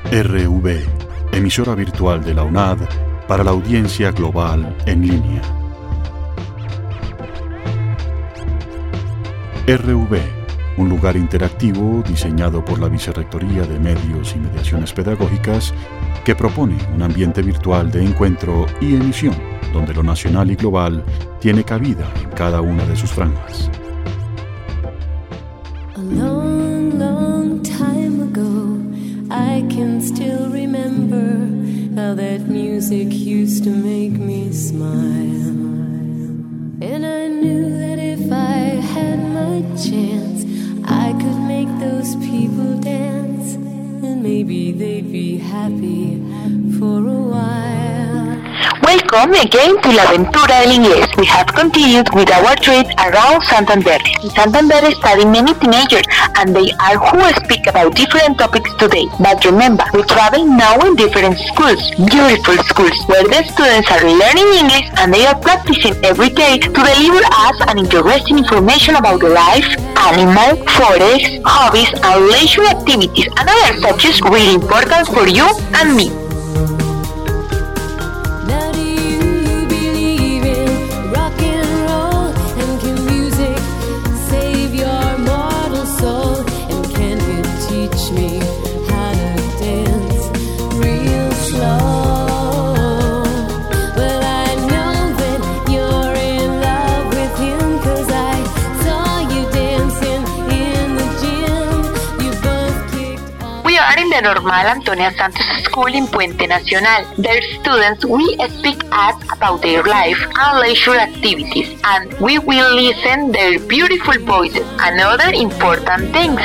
RV, emisora virtual de la UNAD para la audiencia global en línea. RV, un lugar interactivo diseñado por la Vicerrectoría de Medios y Mediaciones Pedagógicas que propone un ambiente virtual de encuentro y emisión donde lo nacional y global tiene cabida en cada una de sus franjas. A long, long time ago, I can still remember how that music used to make me smile. And I knew that if I had my chance, I could make those people dance, and maybe they'd be happy for a while. Welcome again to La Aventura del Inglés. We have continued with our trip around Santander. In Santander study many teenagers, and they are who speak about different topics today. But remember, we travel now in different schools, beautiful schools, where the students are learning English and they are practicing every day to deliver us an interesting information about life, animals, forests, hobbies, and leisure activities, and other subjects really important for you and me. The Normal Antonia Santos School in Puente Nacional. Their students will speak us about their life and leisure activities, and we will listen their beautiful voices and other important things.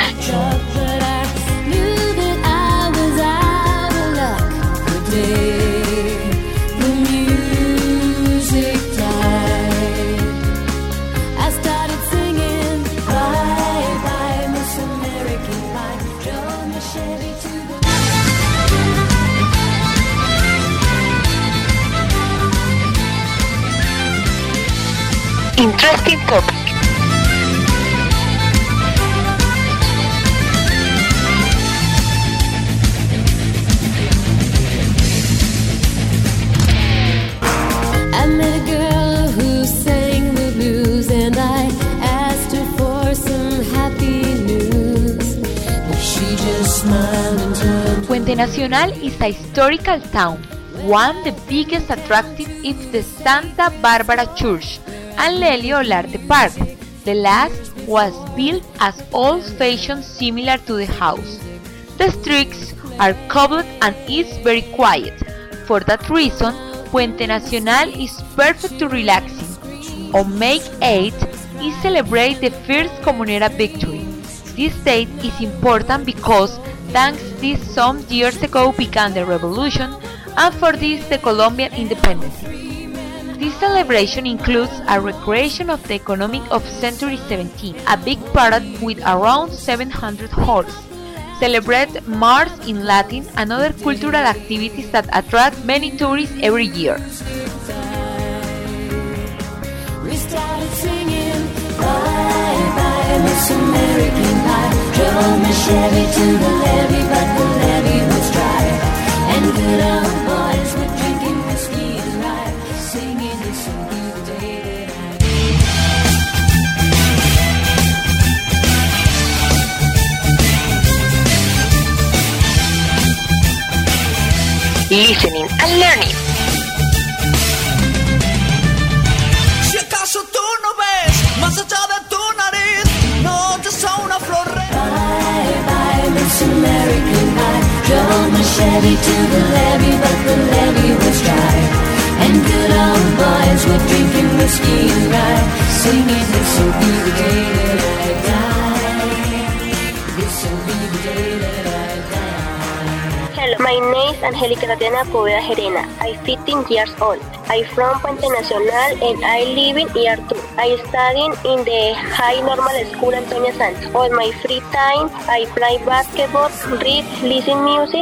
Interesting topic. I met a girl who sang the blues, and I asked her for some happy news. But she just smiled and turned. Puente Nacional is a historical town. One of the biggest attractive is the Santa Barbara Church and Lelio Olarte Park. The last was built as old-fashioned, similar to the house. The streets are cobbled and it's very quiet. For that reason, Puente Nacional is perfect to relaxing. On May 8th, we celebrate the first Comunera victory. This date is important because thanks this some years ago began the revolution, and for this the Colombian independence. This celebration includes a recreation of the economy of century 17, a big parade with around 700 horses, celebrate Mars in Latin and other cultural activities that attract many tourists every year. We started singing, bye bye Miss American Pie. Drove my Chevy to the levee, but the levee was dry, and good old boys were drinking whiskey and rye, singing this will be the day that Listening and learning. Si acaso tú no ves más allá de tu nariz, no te son una flor. bye bye Miss American Pie. Drove my Chevy to the levee, but the levee was dry, and good old boys were drinking whiskey and rye, singing this will be the day that I die. This will be the day that I die. Hello, my name is Angelica Tatiana Poveda Gerena. I'm 15 years old. I'm from Puente Nacional and I live in year 2. I study in the High Normal School Antonia Santos. On my free time, I play basketball, read, listen music,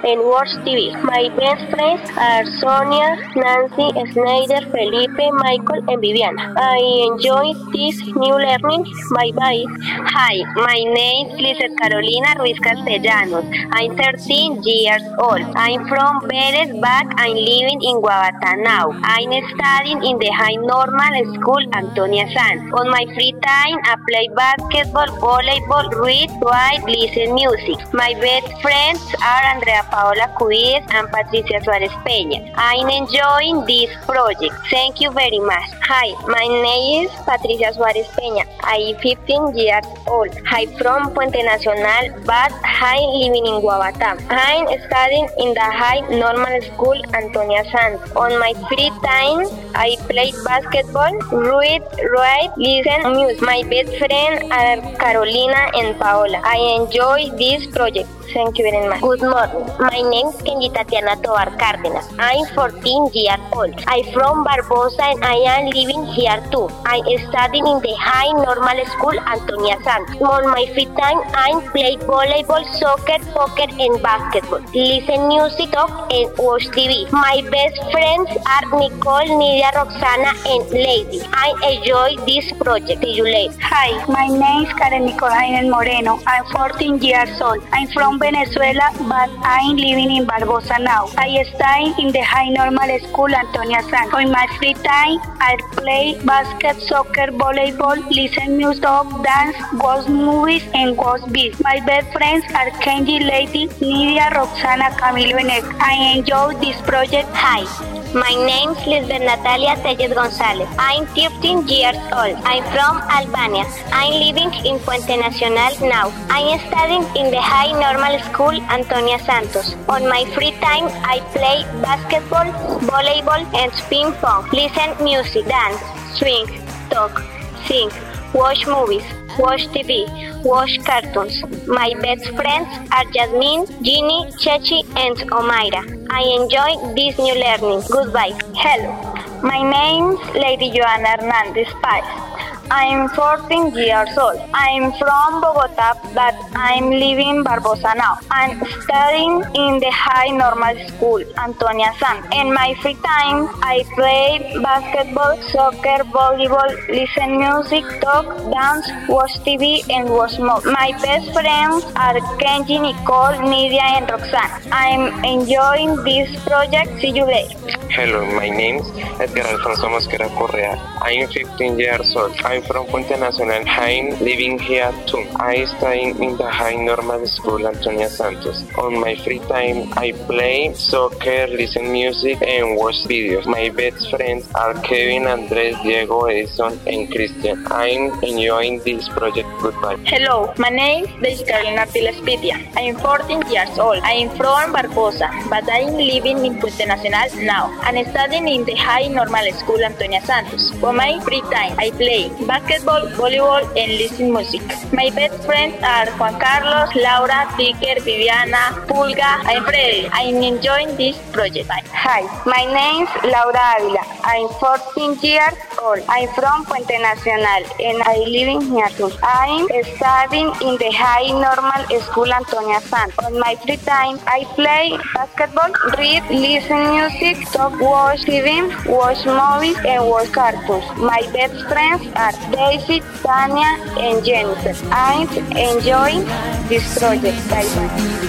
and Watch TV. My best friends are Sonia, Nancy, Snyder, Felipe, Michael, and Viviana. I enjoy this new learning. Bye-bye. Hi, my name is Lizeth Carolina Ruiz Castellanos. I'm 13 years old. I'm from Pérez, but I'm living in Guavatá now. I'm studying in the High Normal School Antonia Sanz. On my free time, I play basketball, volleyball, read, write, listen music. My best friends are Andrea Paola Cuides and Patricia Suárez Peña. I'm enjoying this project. Thank you very much. Hi, my name is Patricia Suárez Peña. I'm 15 years old. I'm from Puente Nacional, but I'm living in Guavatá. I'm studying in the High Normal School Antonia Sanz. On my free time, I play basketball, read, write, listen music. My best friends are Carolina and Paola. I enjoy this project. Thank you very much. Good morning. My name is Kenji Tatiana Tovar Cárdenas. I'm 14 years old. I'm from Barbosa and I am living here too. I study in the High Normal School Antonia Sanz. On my free time, I play volleyball, soccer, poker, and basketball. Listen music, talk, and watch TV. My best friends are Nicole, Nidia, Roxana, and Lady. I enjoy this project. See you later. Hi, my name is Karen Nicolainen Moreno. I'm 14 years old. I'm from Venezuela, but I'm living in Barbosa now. I study in the High Normal School Antonia Sanz. On my free time, I play basket, soccer, volleyball, listen music, talk, dance, watch movies, and watch beats. My best friends are Kenji, Lady, Nidia, Roxana, Camilo, and Ed. I enjoy this project. Hi. My name is Lisbeth Natalia Telles González. I'm 15 years old. I'm from Albania. I'm living in Puente Nacional now. I'm studying in the High Normal School Antonia Santos. On my free time, I play basketball, volleyball, and ping pong. Listen music, dance, swing, talk, sing, watch movies, watch TV, watch cartoons. My best friends are Jasmine, Ginny, Chechi, and Omaira. I enjoy this new learning. Goodbye. Hello, my name is Lady Joana Hernandez Páez. I'm 14 years old. I'm from Bogotá, but I'm living in Barbosa now. I'm studying in the High Normal School Antonia Sanz. In my free time, I play basketball, soccer, volleyball, listen music, talk, dance, watch TV, and watch movies. My best friends are Kenji, Nicole, Nidia, and Roxana. I'm enjoying this project. See you later. Hello, my name is Edgar Alfonso Mosquera Correa. I'm 15 years old. I'm from Puente Nacional. I'm living here too. I study in the High Normal School Antonia Santos. On my free time, I play soccer, listen music, and watch videos. My best friends are Kevin, Andres, Diego, Edison, and Christian. I'm enjoying this project. Goodbye. Hello, my name is Carolina Tilespitia. I'm 14 years old. I'm from Barbosa, but I'm living in Puente Nacional now. I'm studying in the High Normal School Antonia Santos. For my free time, I play basketball, volleyball, and listen music. My best friends are Juan Carlos, Laura, Piker, Viviana, Pulga, and Freddy. I'm enjoying this project. Bye. Hi, my name is Laura Avila. I'm 14 years old. I'm from Puente Nacional and I live in here too. I'm studying in the High Normal School Antonia Sanz. On my free time, I play basketball, read, listen music, talk, watch TV, watch movies, and watch cartoons. My best friends are Daisy, Tanya, and Jennifer. I'm enjoying this project. Bye bye.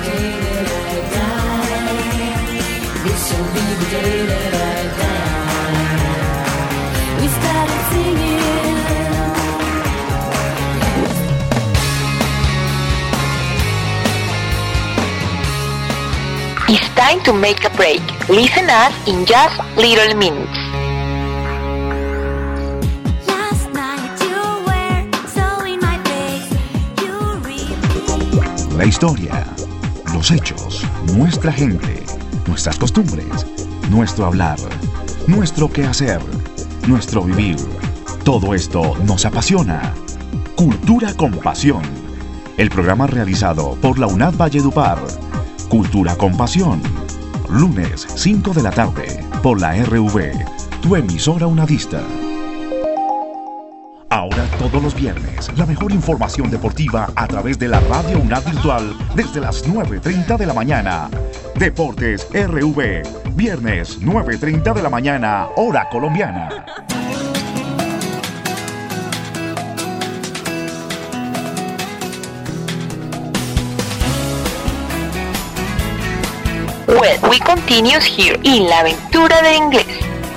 This shall be the day that I die. We started singing. It's time to make a break. Listen us in just little minutes. Last night you were so in my face. You read. La historia, los hechos, nuestra gente, nuestras costumbres, nuestro hablar, nuestro quehacer, nuestro vivir. Todo esto nos apasiona. Cultura con Pasión. El programa realizado por la UNAD Valledupar. Cultura con Pasión. Lunes, 5 de la tarde, por la RV, tu emisora unadista. Ahora todos los viernes, la mejor información deportiva a través de la Radio UNAD Virtual desde las 9:30 de la mañana. Deportes RV, viernes 9:30 de la mañana, hora colombiana. Well, we continue here in La Aventura del Inglés.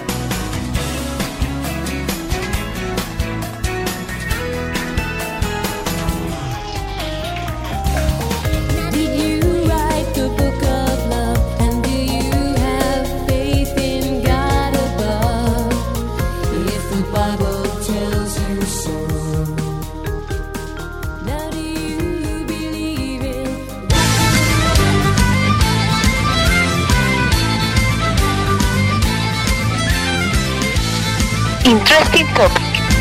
Interesting topic.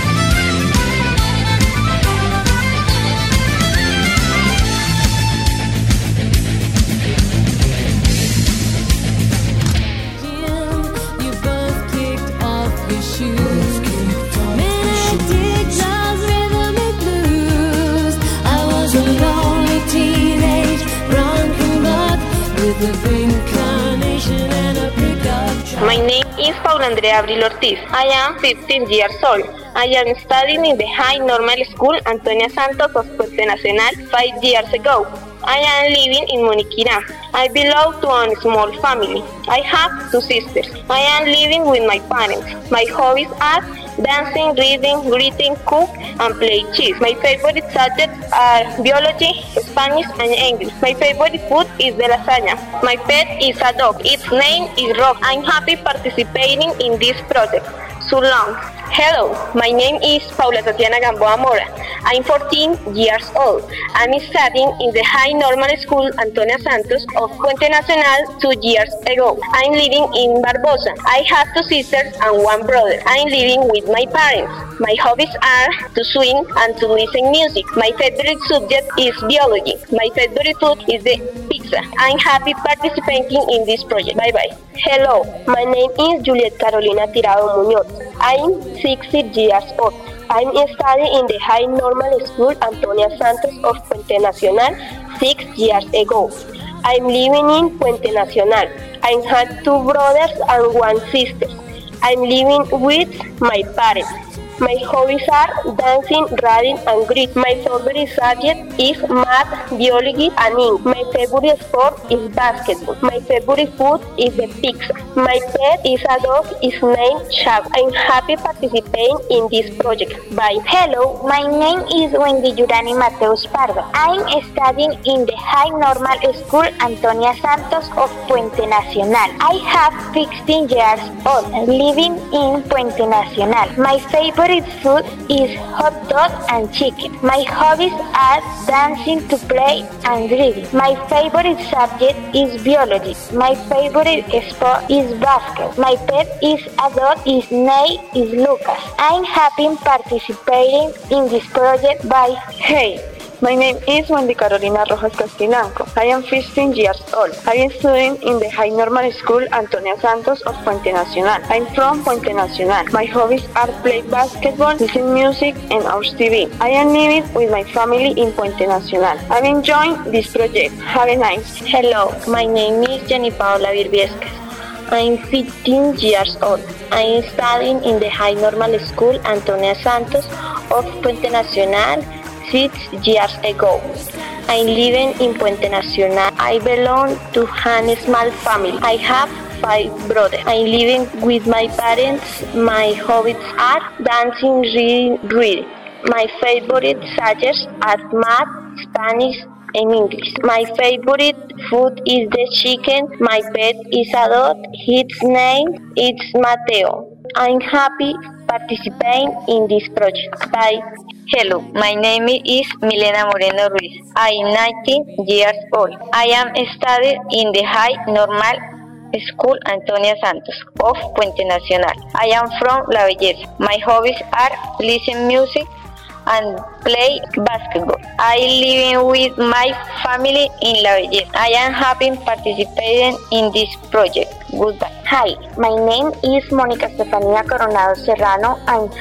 You both kicked off your shoes. Man, I did jazz, rhythm and blues. I was a lonely teenage drunken buck with a pink carnation and a pickup truck. My name is Paula Andrea Abril Ortiz. I am 15 years old. I am studying in the High Normal School Antonia Santos of Puente Nacional 5 years ago. I am living in Moniquirá. I belong to a small family. I have 2 sisters. I am living with my parents. My hobbies are dancing, reading, greeting, cook, and play chess. My favorite subjects are biology, Spanish, and English. My favorite food is the lasagna. My pet is a dog. Its name is Rock. I'm happy participating in this project. So long. Hello, my name is Paula Tatiana Gamboa Mora. I'm 14 years old. I'm studying in the High Normal School Antonia Santos of Puente Nacional 2 years ago. I'm living in Barbosa. I have 2 sisters and 1 brother. I'm living with my parents. My hobbies are to swim and to listen music. My favorite subject is biology. My favorite food is the pizza. I'm happy participating in this project. Bye bye. Hello, my name is Juliet Carolina Tirado Muñoz. I'm 60 years old. I'm studying in the High Normal School Antonia Santos of Puente Nacional 6 years ago. I'm living in Puente Nacional. I have 2 brothers and 1 sister. I'm living with my parents. My hobbies are dancing, reading, and greeting. My favorite subject is math, biology, and English. My favorite sport is basketball. My favorite food is the pizza. My pet is a dog. Its name Chab. I'm happy participating in this project. Bye. Hello, my name is Wendy Yurani Mateus Pardo. I'm studying in the High Normal School Antonia Santos of Puente Nacional. I have 16 years old, living in Puente Nacional. My favorite food is hot dog and chicken. My hobbies are dancing, to play, and reading. My favorite subject is biology. My favorite sport is basketball. My pet is a dog. His name is Lucas. I'm happy participating in this project. Bye. Hey, my name is Wendy Carolina Rojas Castilanco. I am 15 years old. I am studying in the High Normal School Antonia Santos of Puente Nacional. I'm from Puente Nacional. My hobbies are play basketball, listen music, and watch TV. I am living with my family in Puente Nacional. I'm enjoying this project. Have a nice. Hello, my name is Jenny Paola Virbiesques. I'm 15 years old. I'm studying in the High Normal School Antonia Santos of Puente Nacional 6 years ago. I'm living in Puente Nacional. I belong to a small family. I have 5 brothers. I'm living with my parents. My hobbies are dancing, reading. My favorite subjects are math, Spanish, and English. My favorite food is the chicken. My pet is a dog. His name is Mateo. I'm happy participating in this project. Bye. Hello, my name is Milena Moreno Ruiz. I am 19 years old. I am studying in the High Normal School Antonia Santos of Puente Nacional. I am from La Belleza. My hobbies are listen music and play basketball. I live with my family in La Belleza. I am happy participating in this project. Goodbye. Hi, my name is Mónica Estefanía Coronado Serrano. I have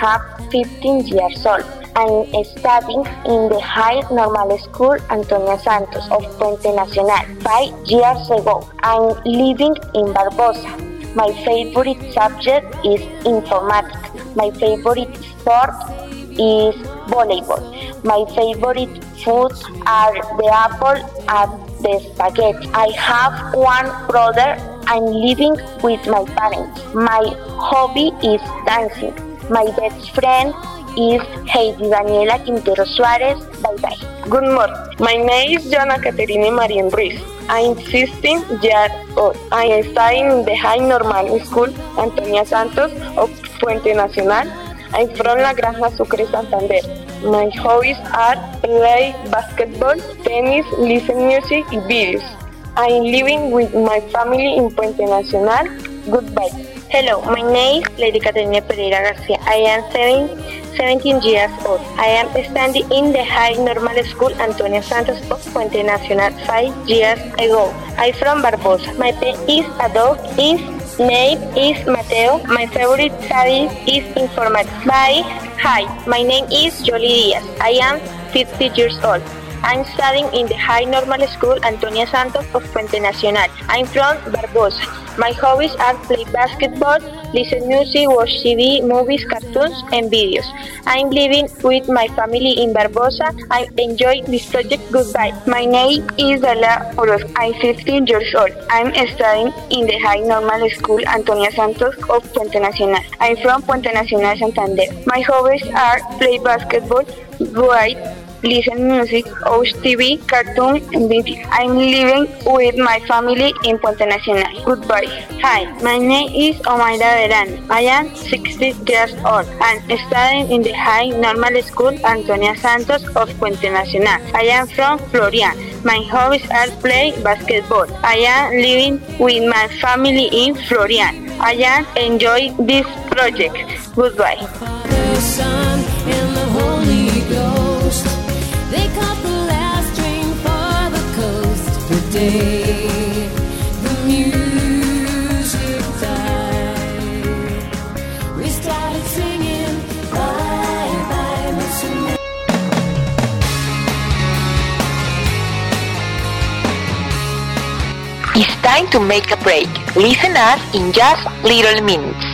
15 years old. I'm studying in the High Normal School Antonia Santos of Puente Nacional. 5 years ago, I'm living in Barbosa. My favorite subject is informatics. My favorite sport is volleyball. My favorite food are the apple and the spaghetti. I have one brother. I'm living with my parents. My hobby is dancing. My best friend is Heidi Daniela Quintero Suarez. Bye bye. Good morning. My name is Jana Caterine Marien Ruiz. I'm 16 years old. I am studying in the High Normal School Antonia Santos of Puente Nacional. I'm from La Granja Sucre, Santander. My hobbies are play basketball, tennis, listen music, and videos. I'm living with my family in Puente Nacional. Goodbye. Hello, my name is Lady Caterina Pereira Garcia. I am 17 years old. I am studying in the High Normal School Antonia Santos of Puente Nacional 5 years ago. I'm from Barbosa. My pet is a dog. His name is Mateo. My favorite study is informatics. Bye. Hi, my name is Jolie Diaz. I am 50 years old. I'm studying in the High Normal School Antonia Santos of Puente Nacional. I'm from Barbosa. My hobbies are play basketball, listen music, watch TV, movies, cartoons, and videos. I'm living with my family in Barbosa. I enjoy this project. Goodbye. My name is Dala Orozco. I'm 15 years old. I'm studying in the High Normal School Antonia Santos of Puente Nacional. I'm from Puente Nacional, Santander. My hobbies are play basketball, write, listen music, watch TV, cartoon, and video. I'm living with my family in Puente Nacional. Goodbye. Hi, my name is Omaira Verano. I am 60 years old. I'm studying in the High Normal School Antonia Santos of Puente Nacional. I am from Florian. My hobbies are play basketball. I am living with my family in Florian. I am enjoying this project. Goodbye. Father, Son, and the Holy Ghost. They caught the last train for the coast. Today, the music died. We started singing, bye bye, Mr. It's time to make a break. Listen us in just little minutes.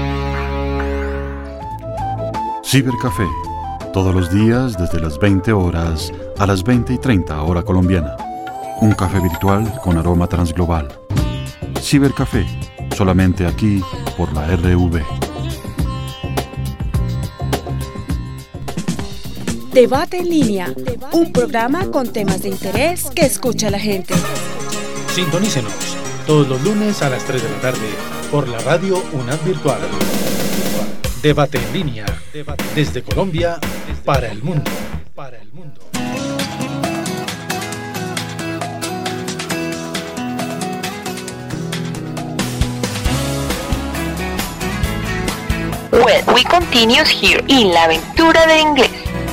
Cibercafé, todos los días desde las 20 horas a las 20:30 hora colombiana. Un café virtual con aroma transglobal. Cibercafé, solamente aquí por la RV. Debate en línea, un programa con temas de interés que escucha la gente. Sintonícenos todos los lunes a las 3 de la tarde por la radio UNAD Virtual. Debate en línea, desde Colombia para el mundo. Well, we continue here in La Aventura del Inglés.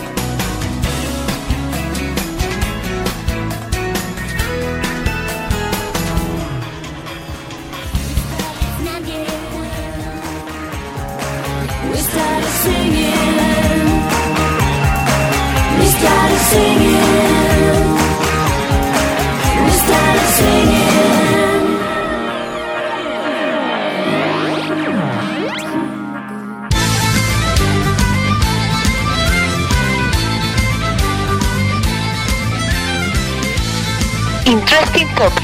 Interesting topic.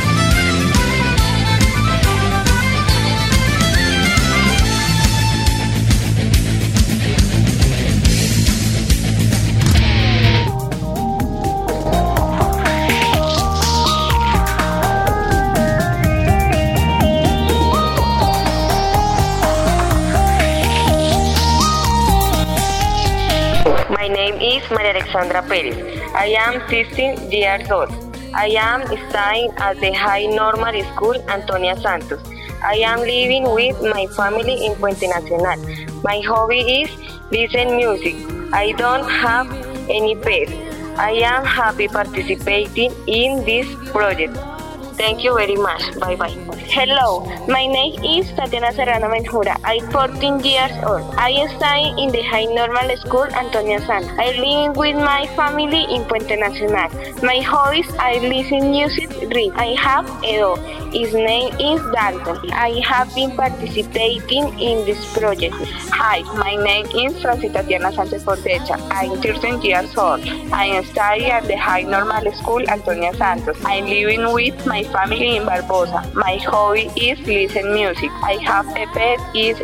My name is Maria Alexandra Perez. I am 15 years old. I am studying at the High Normal School Antonia Santos. I am living with my family in Puente Nacional. My hobby is listen music. I don't have any pets. I am happy participating in this project. Thank you very much. Bye bye. Hello, my name is Tatiana Serrano Menjura. I'm 14 years old. I study in the High Normal School Antonia Santos. I live with my family in Puente Nacional. My hobbies are listen music, read. I have a dog. His name is Dalton. I have been participating in this project. Hi, my name is Francis Tatiana Sánchez Fortecha. I'm 13 years old. I study at the High Normal School Antonia Santos. I'm living with my family in Barbosa. My hobby is listen music. I have a pet is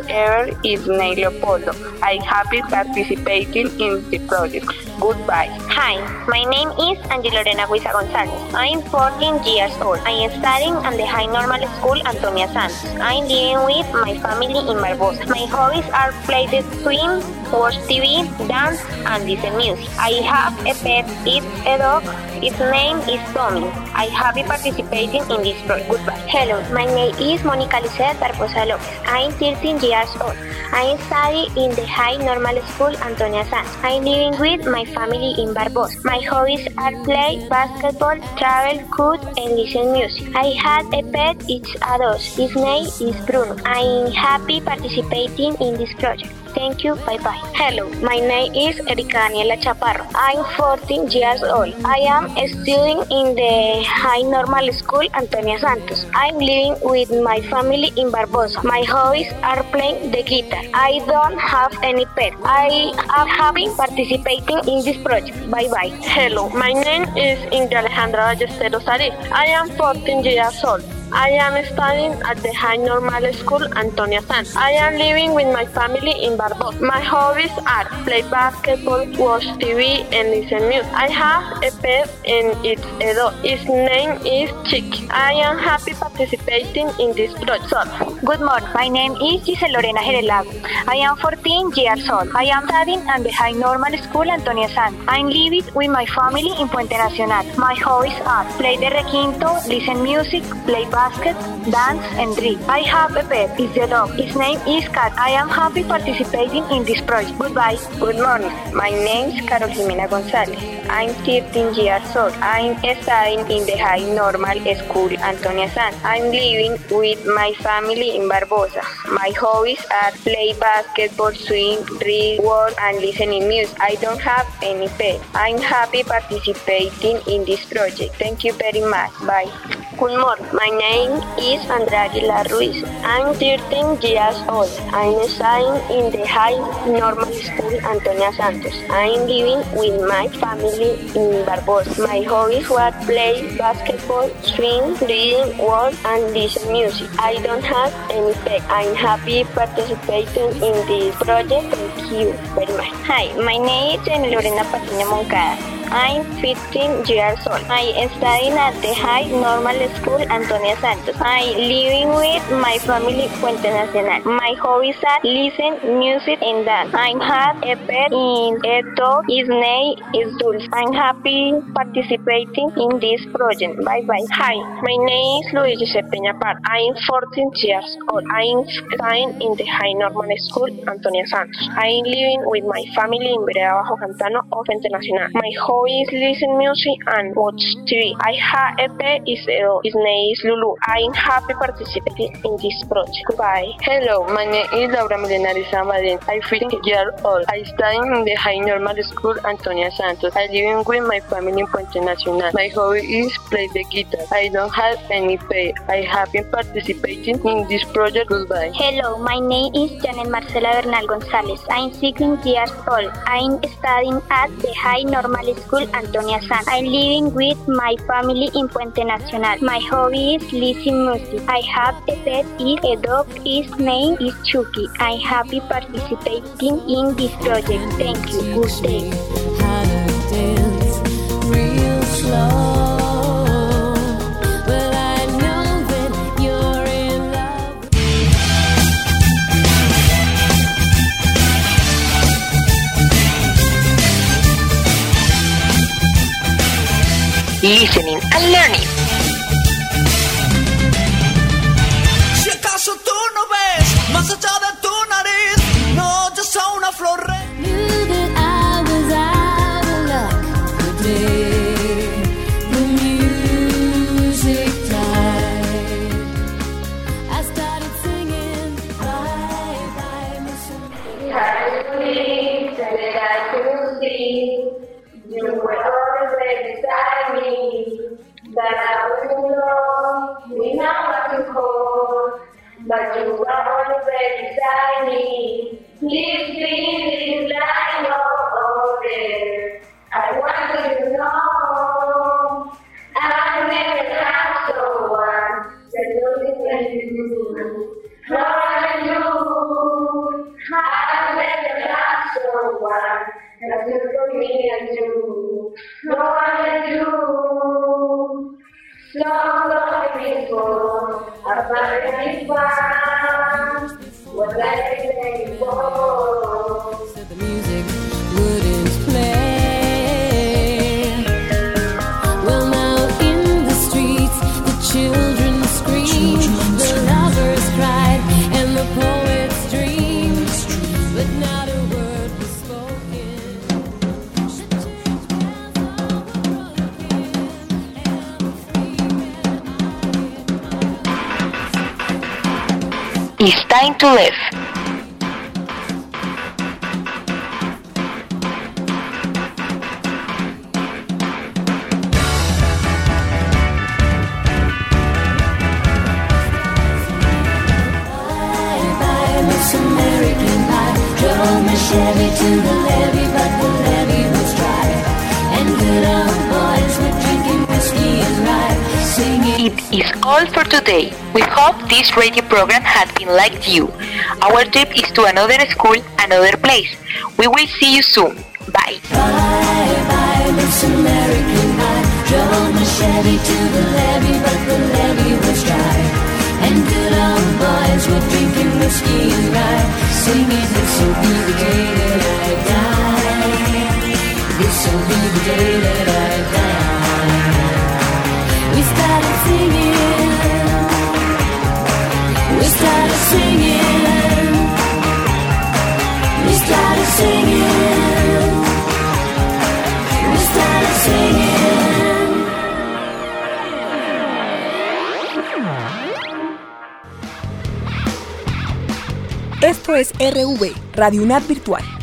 name Leopoldo. I'm happy participating in the project. Goodbye. Hi, my name is Angie Lorena Guisa Gonzalez. I'm 14 years old. I am studying at the High Normal School Antonia Santos. I'm living with my family in Barbosa. My hobbies are play the swim, watch TV, dance, and listen music. I have a pet, it's a dog. Its name is Tommy. I'm happy participating in this project. Goodbye. Hello, my name is Monica Lisset Barbosa Lopez. I'm 13 years old. I study in the High Normal School Antonia Santos. I'm living with my family in Barbosa. My hobbies are play basketball, travel, cook, and listen music. I had a pet, it's a dog. His name is Bruno. I'm happy participating in this project. Thank you. Bye-bye. Hello, my name is Erika Daniela Chaparro. I'm 14 years old. I am studying in the High Normal School Antonia Santos. I'm living with my family in Barbosa. My hobbies are playing the guitar. I don't have any pet. I am happy participating in this project. Bye-bye. Hello, my name is Ingrid Alejandra Ballesteros Ariz. I am 14 years old. I am studying at the High Normal School Antonia Santos. I am living with my family in Barbosa. My hobbies are play basketball, watch TV, and listen music. I have a pet and it's a dog. His name is Chicky. I am happy participating in this project. Good morning. My name is Gisela Lorena Gerelago. I am 14 years old. I am studying at the High Normal School Antonia Santos. I am living with my family in Puente Nacional. My hobbies are play the requinto, listen music, play basket, dance, and read. I have a pet, it's a dog. His name is Cat. I am happy participating in this project. Goodbye. Good morning. My name is Carol Jimena Gonzalez. I'm 13 years old. I'm studying in the High Normal School Antonia Santos. I'm living with my family in Barbosa. My hobbies are play basketball, swim, read, work, and listening music. I don't have any pet. I'm happy participating in this project. Thank you very much. Bye. Good morning. My name is Andrea Aguilar Ruiz. I'm 13 years old. I'm studying in the High Normal School Antonia Santos. I'm living with my family in Barbosa. My hobbies were play basketball, swim, reading, work, and listen music. I don't have any pet. I'm happy participating in this project. Thank you very much. Hi, my name is Jenny Lorena Patiño Moncada. I'm 15 years old. I am studying at the High Normal School Antonia Santos. I'm living with my family in Puente Nacional. My hobbies are listen, music, and dance. I have a pet in a dog. His name is Dulce. I'm happy participating in this project. Bye-bye. Hi, my name is Luigi Peña Par. I'm 14 years old. I'm studying in the High Normal School Antonia Santos. I'm living with my family in Vereda Bajo Cantano of Puente Nacional. My hobbies listen music and watch TV. I have a pet, his name is Lulu. I'm happy participating in this project. Goodbye. Hello, my name is Laura Milena Rizamaden. I'm 15 years old. I study in the High Normal School Antonia Santos. I live with my family in Puente Nacional. My hobby is play the guitar. I don't have any pet. I have been participating in this project. Goodbye. Hello, my name is Janet Marcela Bernal Gonzalez. I'm 16 years old. I'm studying at the High Normal School Antonia Santos. I'm living with my family in Puente Nacional. My hobby is listening music. I have a pet, is a dog. His name is Chucky. I'm happy participating in this project. Thank you. Good day. How to dance real slow. Well, I know that you're in love. Listening and learning. Si acaso tú no ves más allá de tu nariz, no oyes a una flor. Knew that I was out of luck the day the music died. that I will know, we know what to call, but you are already beside me. Please be this line over there. I want you to know I never had someone that knows when you. No one you. I never had someone that took for me and you. No one you. So long before I finally found what I came for. Said the music wouldn't play. Well, now in the streets, the children scream, the lovers cried, and the poets dreamed, but not a word was spoken. It's time to live. Chevy to the levee, but the levee was dry, and good old boys were drinking whiskey and rye, singing. It is all for today. We hope this radio program has been like you. Our trip is to another school, another place. We will see you soon. Bye. Bye, bye, Miss American Pie. Drove my Chevy to the levee, but the levee was dry, and good old boys were drinking whiskey and rye, singing, this'll be the day that I die. This'll be the day that I die. We started singing. We started singing. We started singing. We started singing. Esto es RV, Radio UNAD Virtual.